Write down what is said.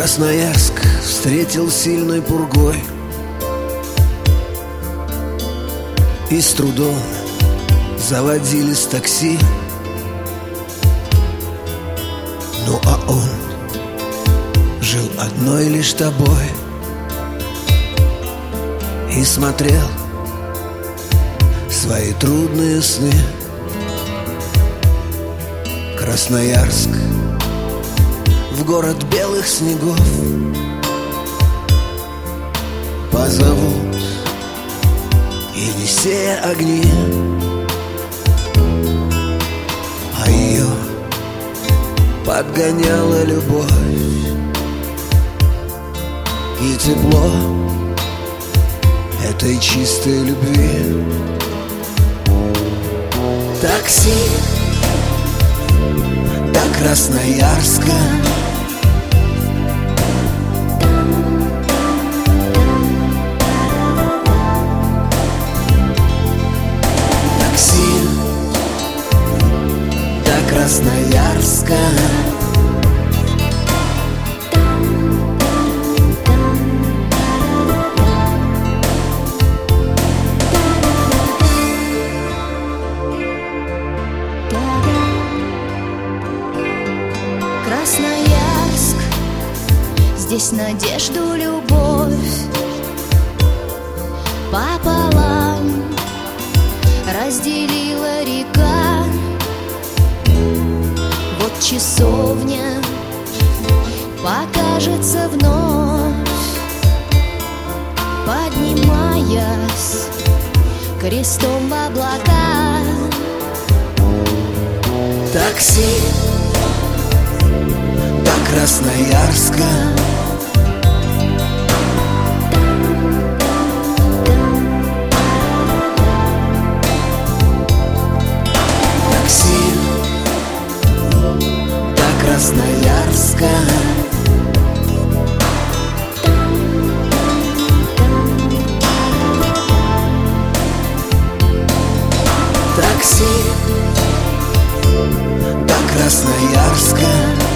Красноярск встретил сильной пургой, и с трудом заводились такси. Ну а он жил одной лишь тобой и смотрел свои трудные сны. Красноярск, в город белых снегов, позовут Енисея огни, а ее подгоняла любовь и тепло этой чистой любви. Такси до Красноярска, такси до Красноярска. Красноярск, здесь надежду, любовь пополам разделила река. Вот часовня покажется вновь, поднимаясь крестом в облака. Такси до Красноярска, такси до Красноярска. Такси до Красноярска.